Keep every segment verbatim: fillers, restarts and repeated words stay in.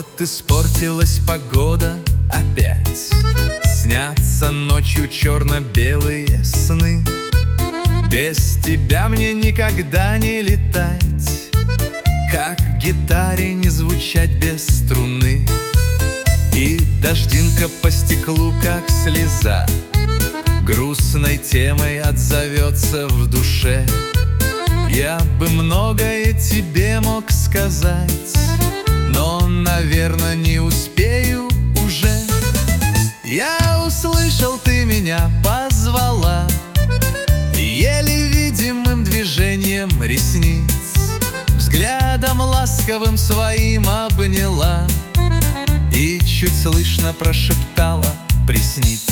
Вот испортилась погода опять, снятся ночью черно-белые сны. Без тебя мне никогда не летать, как гитаре не звучать без струны. И дождинка по стеклу, как слеза, грустной темой отзовется в душе. Я бы многое тебе мог сказать, но, наверное, не успею уже. Я услышал, ты меня позвала, еле видимым движением ресниц, взглядом ласковым своим обняла и чуть слышно прошептала: приснится.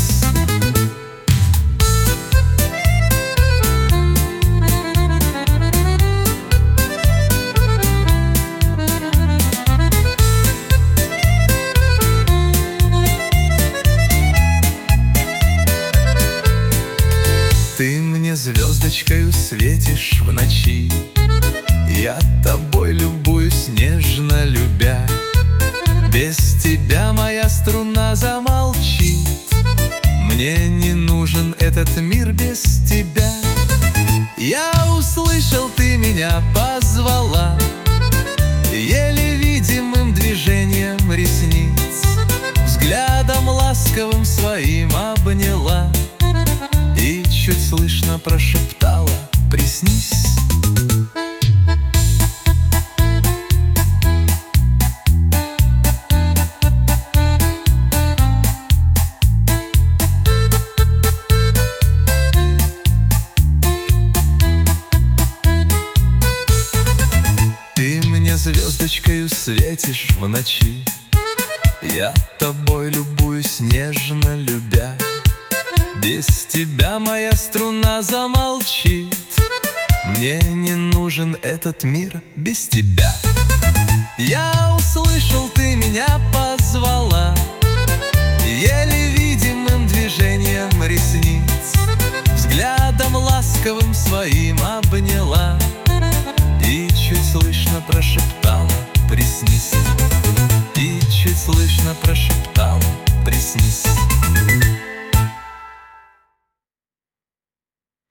Ты мне звездочкою светишь в ночи, я тобой любуюсь, нежно любя. Без тебя моя струна замолчит, мне не нужен этот мир без тебя. Я услышал, ты меня позвала, еле видимым движением ресниц, взглядом ласковым своим обняла и чуть слышно прошептала: приснись. Ты мне звездочкою светишь в ночи, я тобой любуюсь, нежно любя. Без тебя моя струна замолчит, мне не нужен этот мир без тебя. Я услышал, ты меня позвала, еле видимым движением ресниц, взглядом ласковым своим обняла и чуть слышно прошептала: приснись. И чуть слышно прошептала: приснись.